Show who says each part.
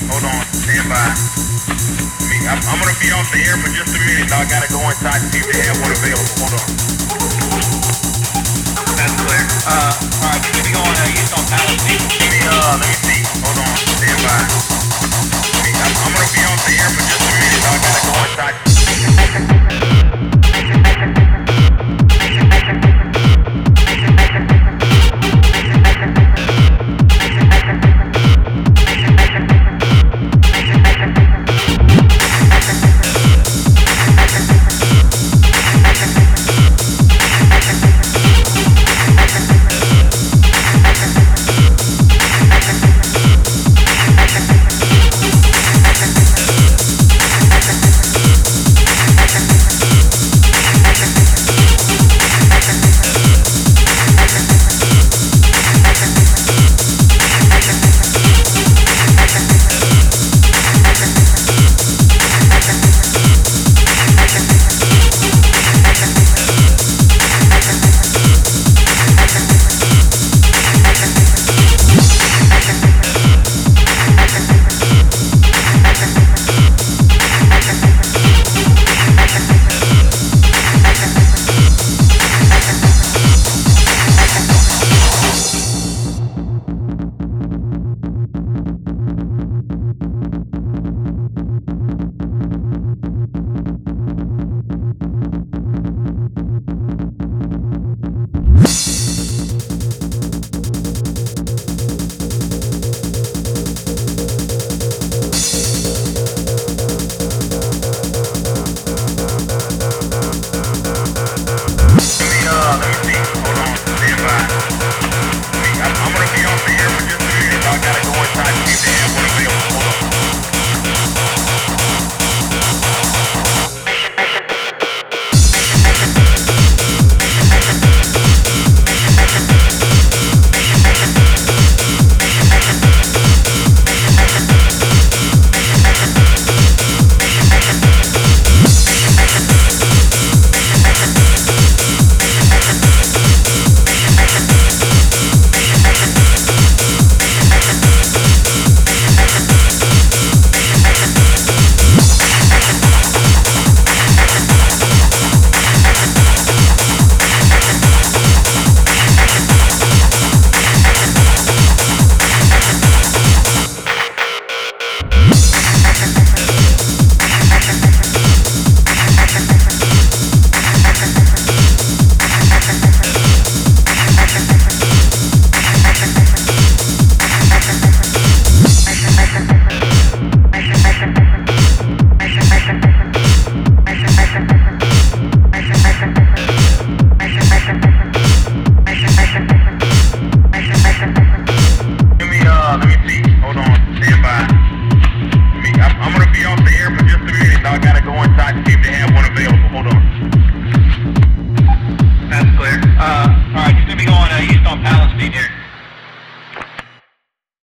Speaker 1: Hold on, stand by. I'm gonna be off the air for just a minute. Now I gotta go inside and see if they have one available. Hold on. That's clear. Alright, we need to go on east on Palace. Let me see. Hold on, stand by. I'm gonna be off the